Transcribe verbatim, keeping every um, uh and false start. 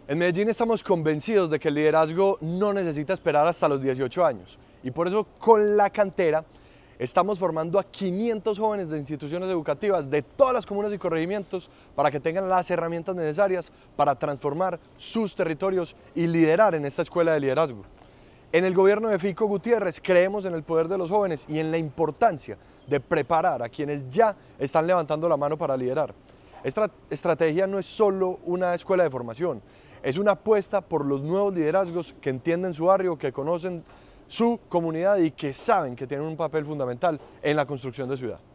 En Medellín estamos convencidos de que el liderazgo no necesita esperar hasta los dieciocho años y por eso con la cantera estamos formando a quinientos jóvenes de instituciones educativas de todas las comunas y corregimientos para que tengan las herramientas necesarias para transformar sus territorios y liderar en esta escuela de liderazgo. En el gobierno de Fico Gutiérrez creemos en el poder de los jóvenes y en la importancia de preparar a quienes ya están levantando la mano para liderar. Esta estrategia no es solo una escuela de formación, es una apuesta por los nuevos liderazgos que entienden su barrio, que conocen su comunidad y que saben que tienen un papel fundamental en la construcción de ciudad.